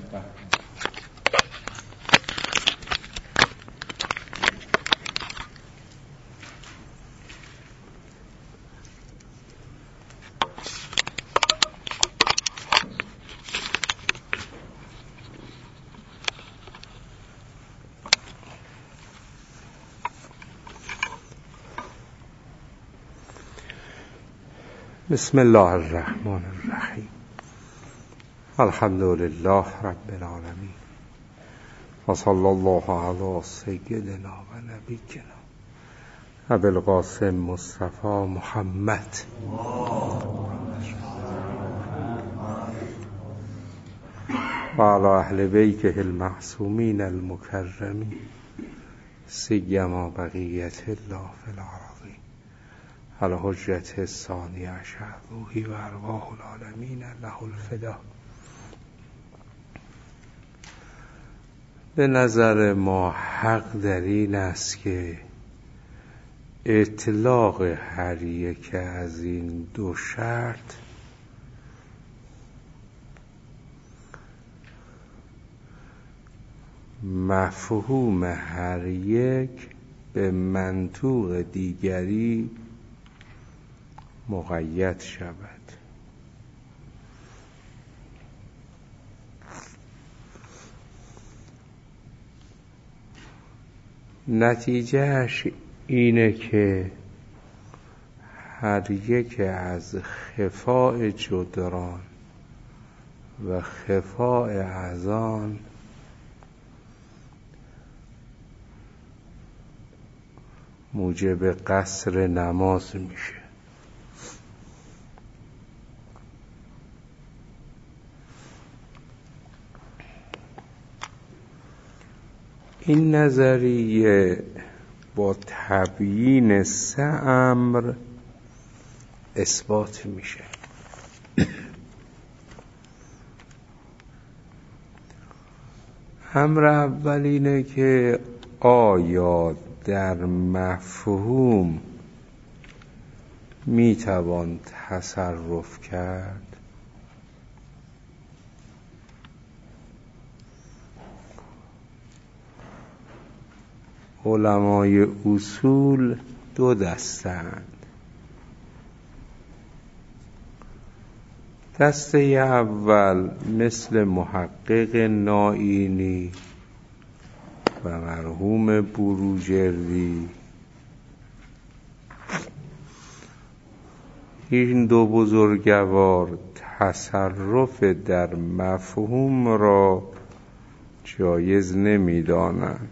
بسم الله الرحمن الرحیم. الحمد لله رب العالمین و صلی الله علی سیدنا و نبینا ابی القاسم مصطفی محمد و علی اهل بیته المعصومین المکرمین سیما بقیت الله فی الارض الحجة الثانی عشر روحی و ارواح العالمین له الفدا. به نظر ما حق در این است که اطلاق هر یک از این دو شرط مفهوم هر یک به منطوق دیگری مقید شود. نتیجهش اینه که هر یک از خفاء جدران و خفاء اذان موجب قصر نماز میشه. این نظریه با تبیین 3 امر اثبات میشه. امر اول اینه که آیا در مفهوم میتوان تصرف کرد؟ علمای اصول 2 دستند. دسته اول مثل محقق نائینی و مرحوم بروجردی، این 2 بزرگوار تصرف در مفهوم را جایز نمی‌دانند.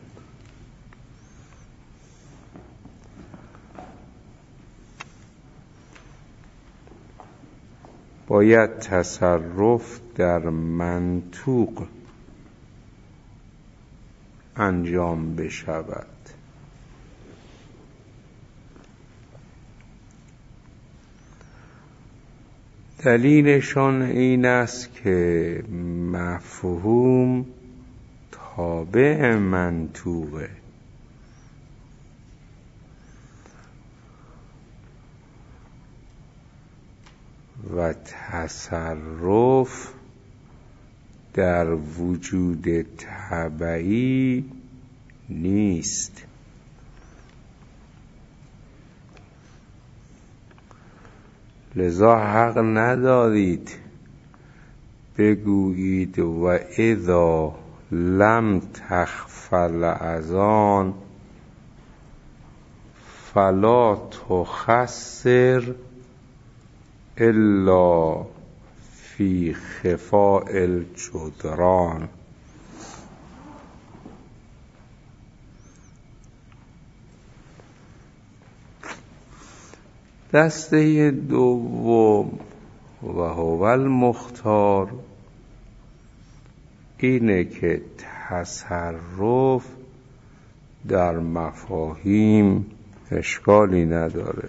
باید تصرف در منطوق انجام بشود. دلیلشان این است که مفهوم تابع منطوقه و تصرف در وجود تبعی نیست. لذا حق ندارید بگویید و اذا لم تخفل اذان فلا تخسر الا فی خفاء الجدران. دسته دوم و هو المختار اینه که تصرف در مفاهیم اشکالی نداره.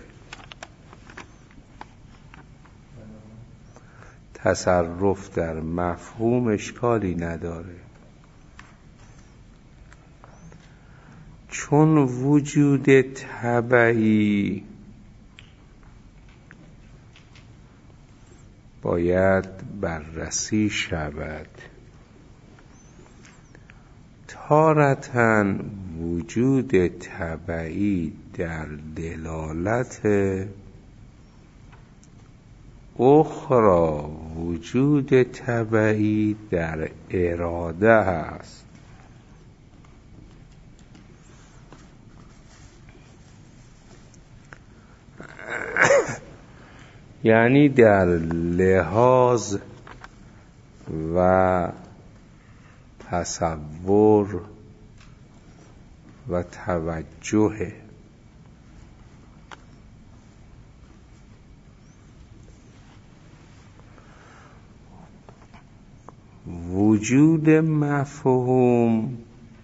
تصرف در مفهوم اشکالی نداره، چون وجود تبعی باید بررسی شود. تارةً وجود طبعی در دلالت، اخرى وجود طبعی در اراده است. یعنی در لحاظ و تصور و توجه. وجود مفهوم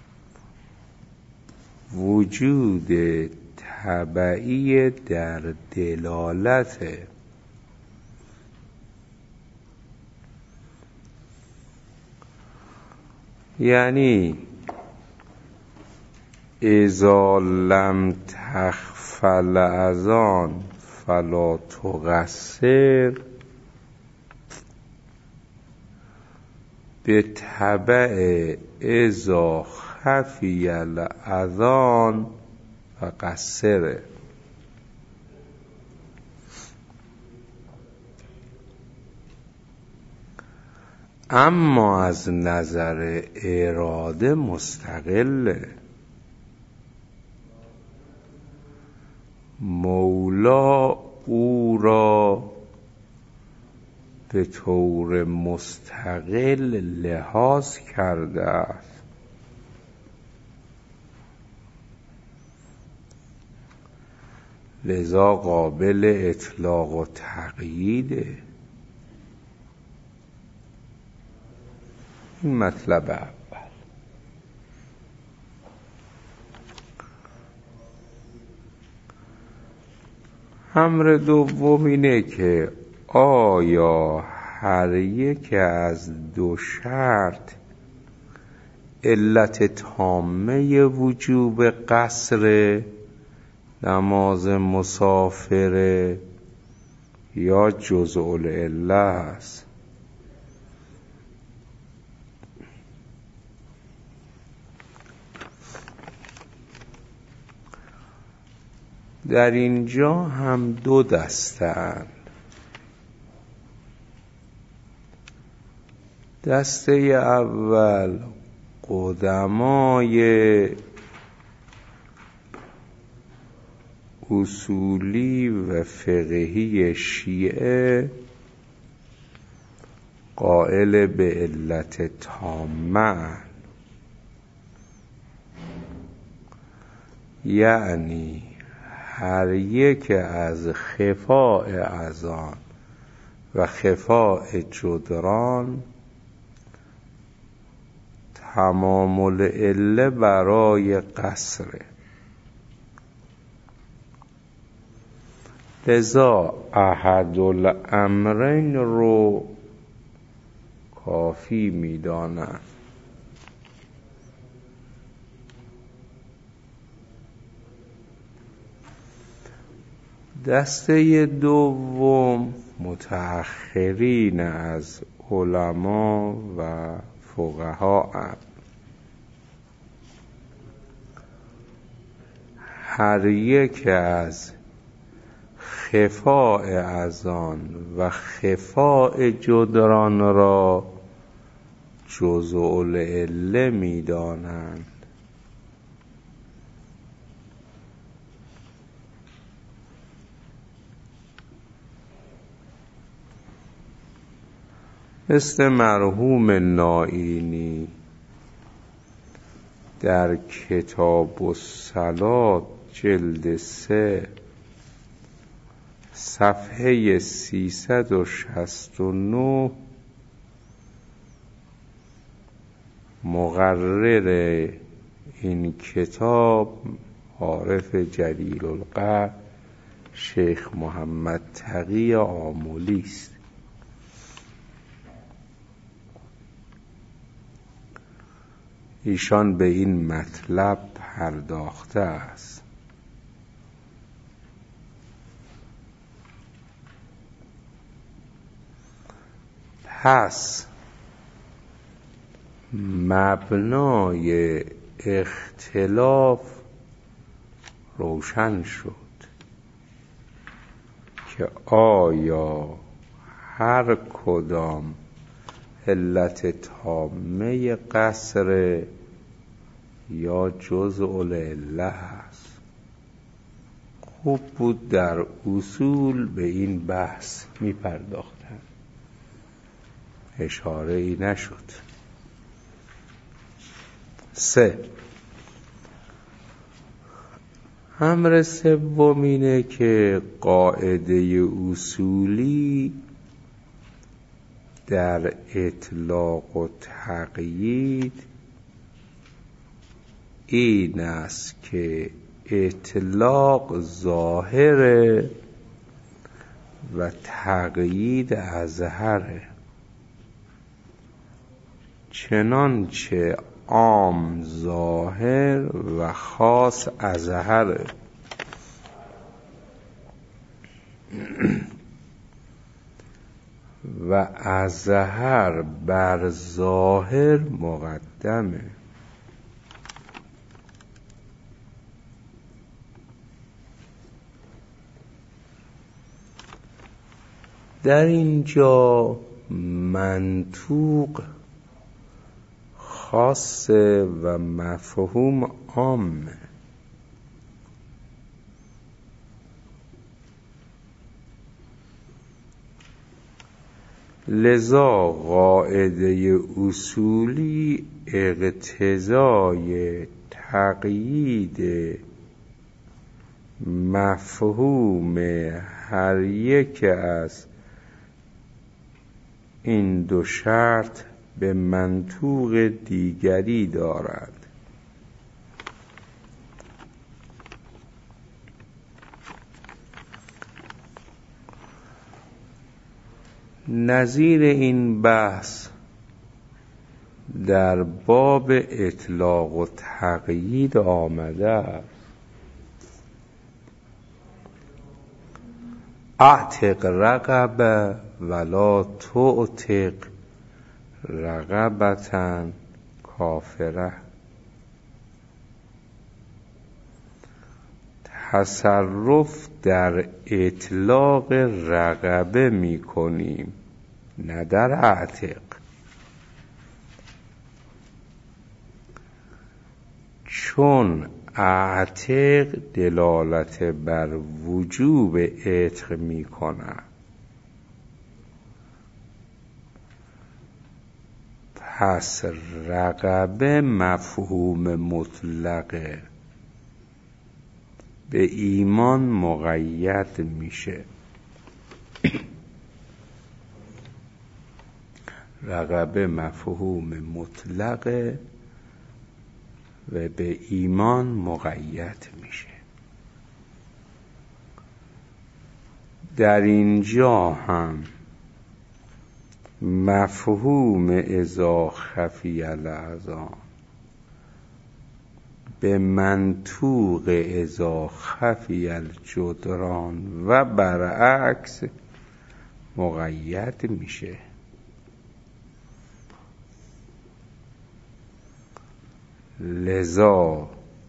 وجود طبعی در دلالت، یعنی اذا لم تغفل از آن فلا تقصر، به تبع اذا خفی الاذان فقصره. اما از نظر اراده مستقله. مولا او را به طور مستقل لحاظ کرده است. لذا قابل اطلاق و تقییده. این مطلب اول. امر دوم اینه که آیا هر یک از دو شرط علت تامه وجوب قصر نماز مسافر یا جزء العله است؟ در اینجا هم دو دسته اند. دسته اول قدمای اصولی و فقهی شیعه قائل به علت تامه، یعنی هر یک از خفاء اذان و خفاء جدران تمام العله برای قصره. لذا احد الامرین رو کافی میدانند. دسته دوم متأخرین از علما و فقها اند. هر یک از خفاء اذان و خفاء جدران را جزء العله می‌دانند. مثل مرحوم نائینی در کتاب الصلاة جلد 3 صفحه 369 مقرر این کتاب عارف جلیل القدر شیخ محمد تقی آملی است. ایشان به این مطلب پرداخته است. پس مبنای اختلاف روشن شد که آیا هر کدام علت تامه قصر یا جزء العله است. خوب بود در اصول به این بحث می پرداختن، اشاره ای نشد. 3. امر سوم اینه که قاعده اصولی در اطلاق و تقیید این است که اطلاق ظاهره و تقیید اظهره. چنانچه عام ظاهر و خاص اظهره. و اظهر بر ظاهر مقدمه. در اینجا منطوق خاصه و مفهوم عامه. لذا قاعده اصولی اقتضای تقیید مفهوم هر یک از این دو شرط به منطوق دیگری دارد. نظیر این بحث در باب اطلاق و تقیید آمده است. اعتق رقبه ولا تعتق رقبة کافره. تصرف در اطلاق رقبه می کنیم، نه در اعتق. چون اعتق دلالت بر وجوب عتق می کند، پس رقبه مفهوم مطلقه، به ایمان مقید میشه. رقبه مفهوم مطلقه و به ایمان مقید میشه. در اینجا هم مفهوم اذا خفی الاذان به منطوق اذا خفی الجدران و برعکس مقید میشه. لذا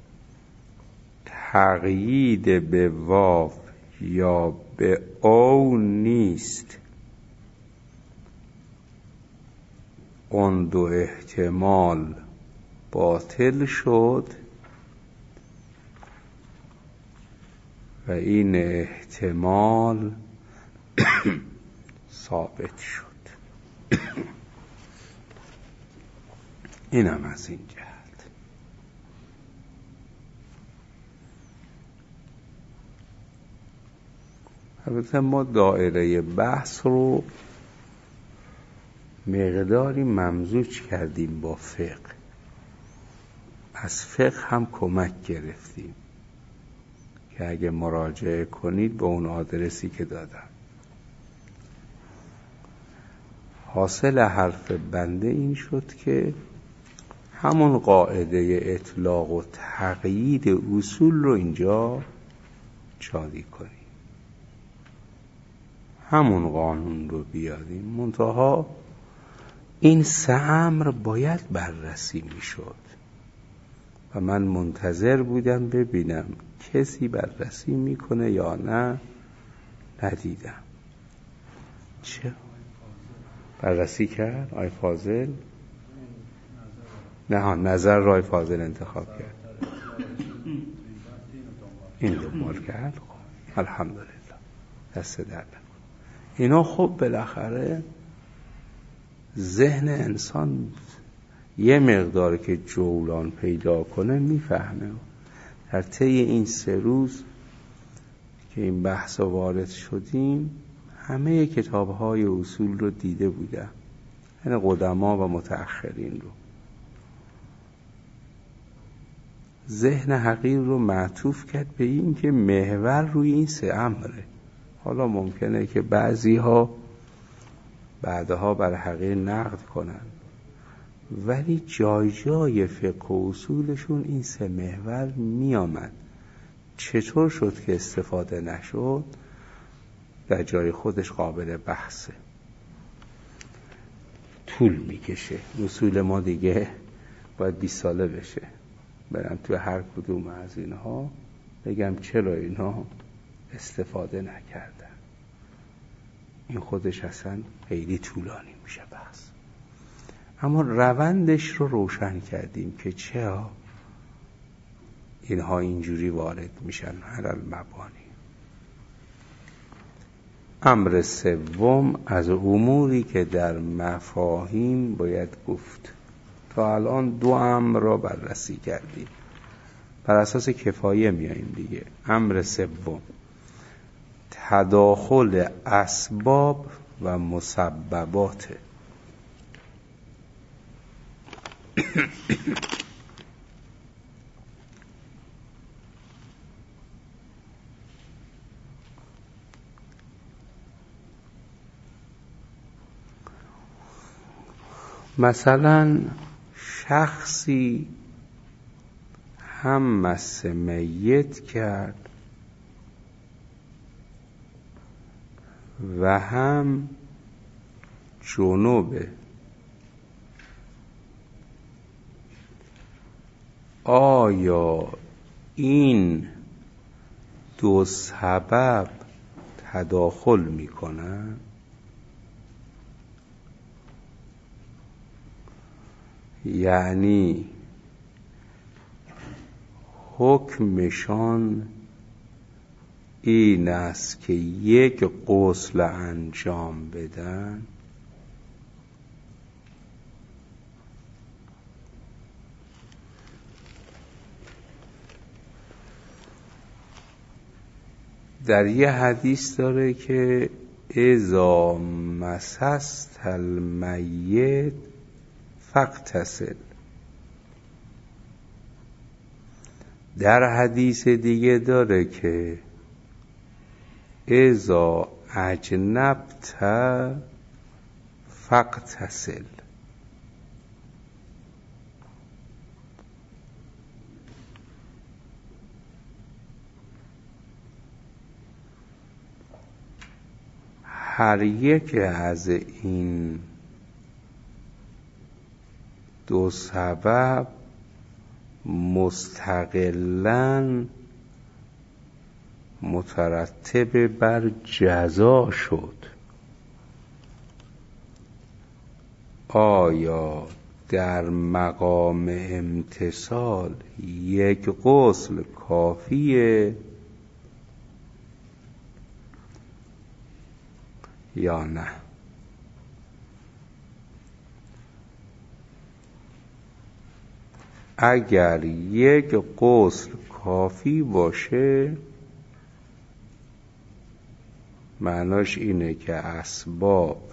تقیید به واو یا به او نیست. اون دو احتمال باطل شد و این احتمال ثابت شد. اینم از این جهت. البته ما دایره بحث رو مقداری ممزوج کردیم با فقه. از فقه هم کمک گرفتیم که اگه مراجعه کنید به اون آدرسی که دادم. حاصل حرف بنده این شد که همون قاعده اطلاق و تقیید اصول رو اینجا جاری کنیم، همون قانون رو بیاریم، منتها این 3 امر باید بررسی میشد و من منتظر بودم ببینم کسی بررسی میکنه یا نه. ندیدم. چه بررسی کرد آی فاضل؟ نه، نظر رای فاضل انتخاب کرد، این دنبال کرد. خب الحمدلله، دست در نکنه. اینا خب بالاخره ذهن انسان یه مقدار که جولان پیدا کنه میفهمه. در طی این 3 روز که این بحث وارد شدیم همه کتاب‌های اصول رو دیده بودم، یعنی قدما و متأخرین رو. ذهن حقیر رو معطوف کرد به این که محور روی این 3 امره. حالا ممکنه که بعضی‌ها بعدها بر حقیر نقد کنن، ولی جای جای فقه و اصولشون این 3 محور می آمد. چطور شد که استفاده نشد؟ در جای خودش قابل بحثه، طول میکشه. اصول ما دیگه باید 20 ساله بشه برم تو هر کدوم از اینها بگم چرا اینا استفاده نکردن. این خودش اصلا خیلی طولانی میشه بحث. اما روندش رو روشن کردیم که چرا اینها اینجوری وارد میشن علل مبانی. امر 3 از اموری که در مفاهیم باید گفت. تا الان 2 امر را بررسی کردیم، بر اساس کفایه میاییم دیگه. امر 3 تداخل اسباب و مسببات. مثلا شخصی هم مس میت کرد و هم جنوبه. آیا این 2 سبب تداخل میکنن؟ یعنی حکمشان این است که یک غسل انجام بدن؟ در یه حدیث داره که اذا مسست المیت فاغتسل. در حدیث دیگه داره که اذا اجنبت فاغتسل. هر یک از این 2 سبب مستقلاً مترتب بر جزا شد. آیا در مقام امتثال یک غسل کافیه یا نه؟ اگر یک غسل کافی باشه معناش اینه که اسباب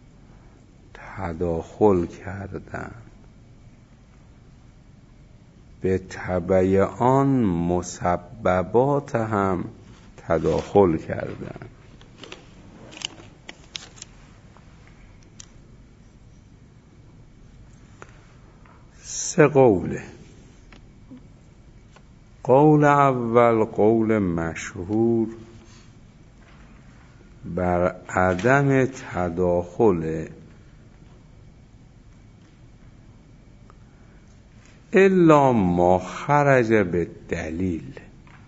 تداخل کردن، به تبع آن مسببات هم تداخل کردن. سه قوله. قول اول، قول مشهور بر عدم تداخل الا ما خرج به دلیل،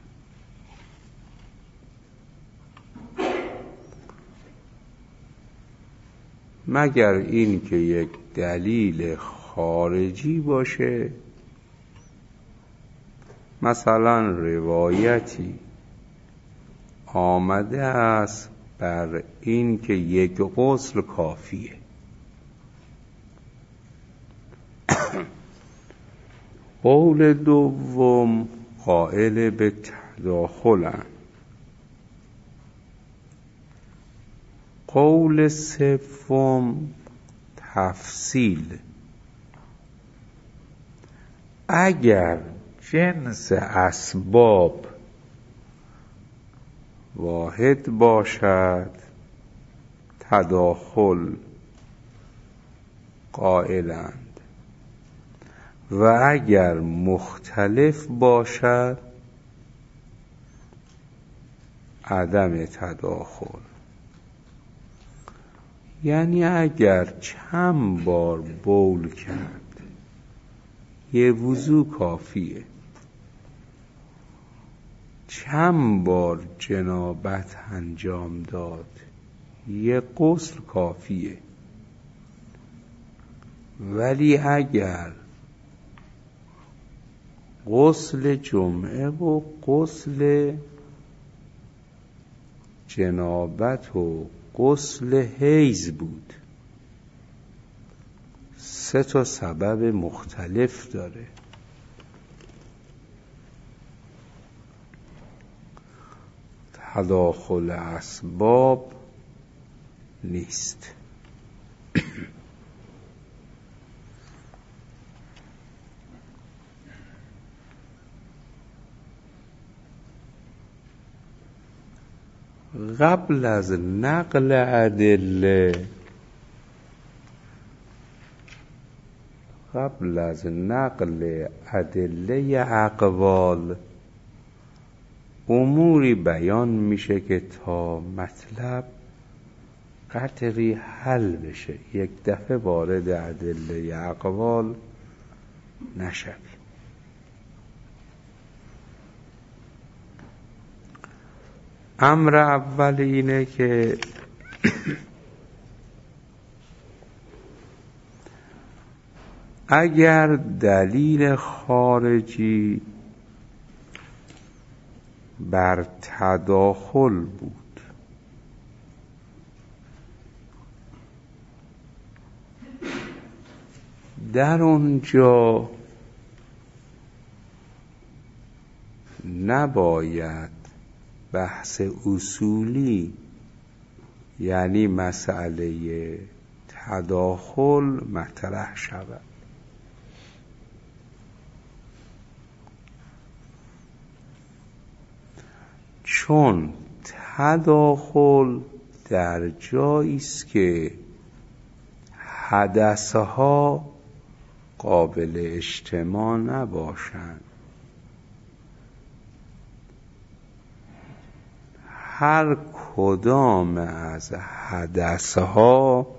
مگر این که یک دلیل خارجی باشه، مثلا روایتی آمده است بر این که یک غسل کافیه، قول دوم قائل به تداخلن، قول سوم تفصیل. اگر جنس اسباب واحد باشد تداخل قائلند و اگر مختلف باشد عدم تداخل. یعنی اگر چند بار بول کرد یه وضو کافیه، چند بار جنابت انجام داد یه غسل کافیه. ولی اگر غسل جمعه و غسل جنابت و غسل حیض بود، 3 تا سبب مختلف داره، تداخل اسباب نیست. قبل از نقل ادله اقوال اموری بیان میشه که تا مطلب قطعی حل بشه یک دفعه وارد ادله اقوال نشویم. امر اول اینه که اگر دلیل خارجی بر تداخل بود در اونجا نباید بحث اصولی یعنی مسئله تداخل مطرح شود، چون تداخل در جایی است که حدثها قابل اجتماع نباشند. هر کدام از حدثها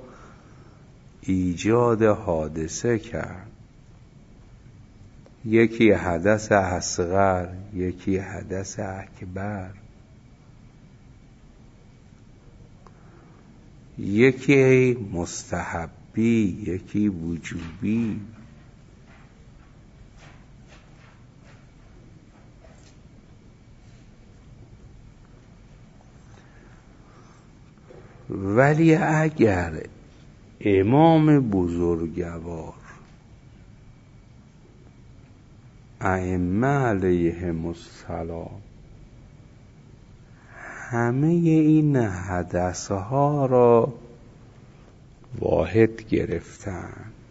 ایجاد حادثه کرد، یکی حدث اصغر یکی حدث اکبر، یکی مستحبی یکی وجوبی. ولی اگر امام بزرگوار ائمه علیهم السلام همه این حدثها را واحد گرفتند،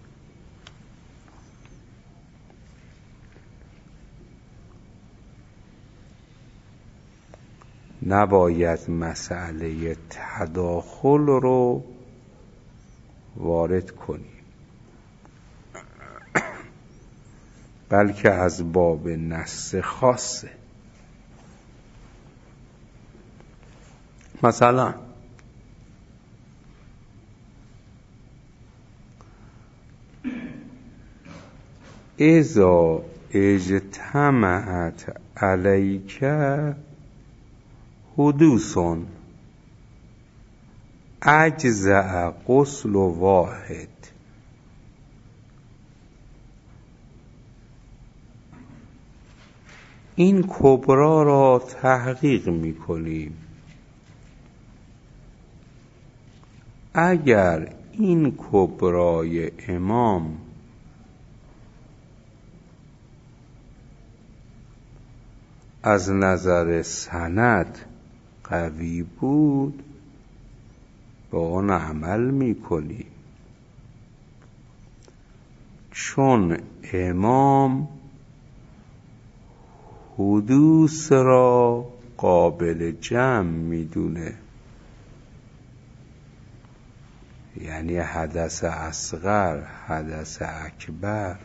نباید مسئله تداخل رو وارد کنیم، بلکه از باب نص خاصه. مثلا اذا اجتمعت علیک حدوث اجزع غسل واحد. این کبرا را تحقیق می‌کنیم. اگر این کبرای امام از نظر سند قوی بود با آن عمل می‌کنیم، چون امام حدوث را قابل جمع می‌دونه، یعنی حدث اصغر، حدث اکبر.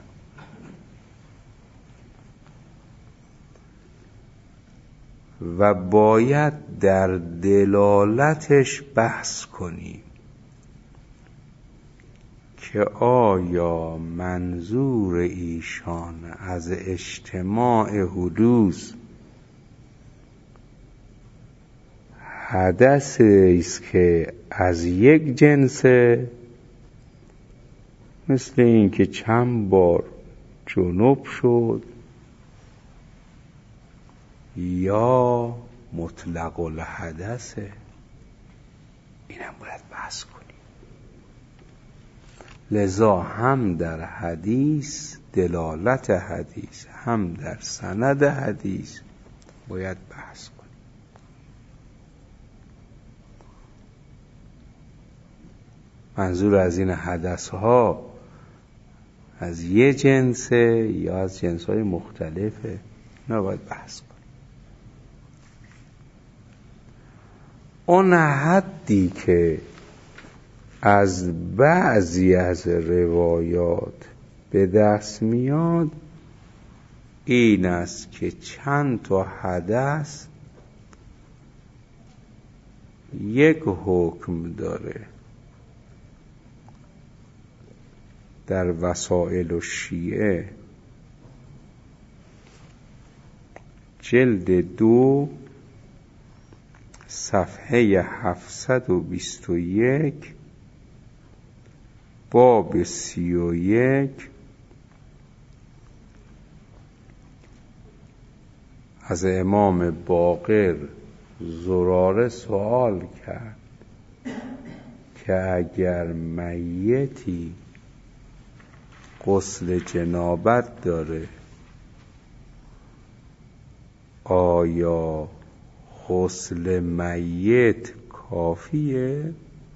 و باید در دلالتش بحث کنیم که آیا منظور ایشان از اجتماع حدوث حدث است که از یک جنسه، مثل این که چند بار جنوب شد، یا مطلق الحدثه؟ اینم باید بحث کنیم. لذا هم در حدیث، دلالت حدیث، هم در سند حدیث باید بحث کنیم. منظور از این حدث ها از یه جنسه یا از جنس های مختلفه؟ نه، باید بحث کنیم. اون حدی که از بعضی از روایات به دست میاد این است که چند تا حدث یک حکم داره. در وسائل الشیعه جلد 2 صفحه 721 باب 31 از امام باقر زراره سوال کرد که اگر میتی غسل جنابت داره آیا غسل میت کافیه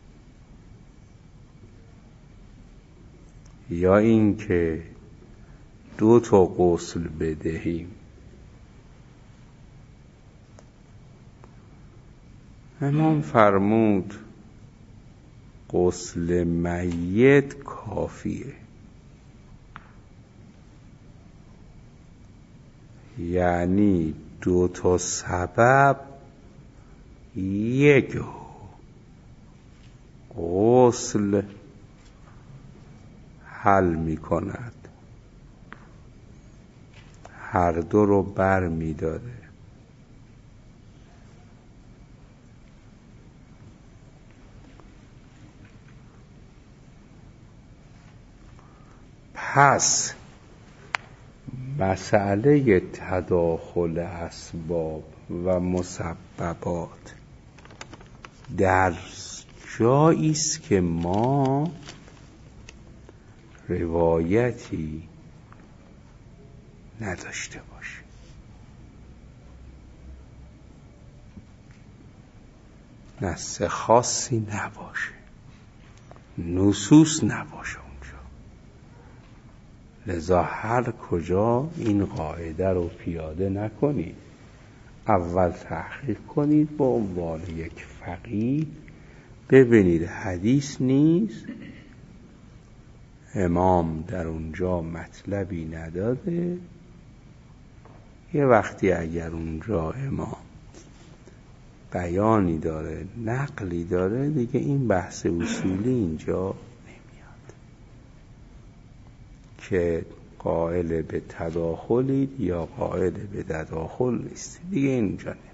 یا اینکه 2 تا غسل بدهیم؟ امام فرمود غسل میت کافیه، یعنی 2 تا سبب یک غسل حل می کند، هر دو رو بر می داره. پس مسئله تداخل اسباب و مسببات در جایی است که ما روایتی نداشته باشیم، نص خاصی نباشه، نصوص نباشه اونجا. لذا هر کجا این قاعده رو پیاده نکنید، اول تحقیق کنید با عنوان یک فقیه، ببینید حدیث نیست، امام در اونجا مطلبی نداده. یه وقتی اگر اونجا امام بیانی داره، نقلی داره، دیگه این بحث اصولی اینجا نمیاد که قائل به تداخلید یا قائل به تداخل نیست دیگه. اینجا نمیاد.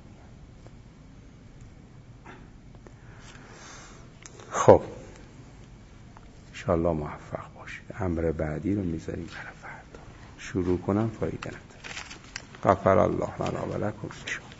خب انشاءالله موفق باشید. امر بعدی رو میذاریم برای فردا. شروع کنم فایده نداره. غفر الله لنا و لکم.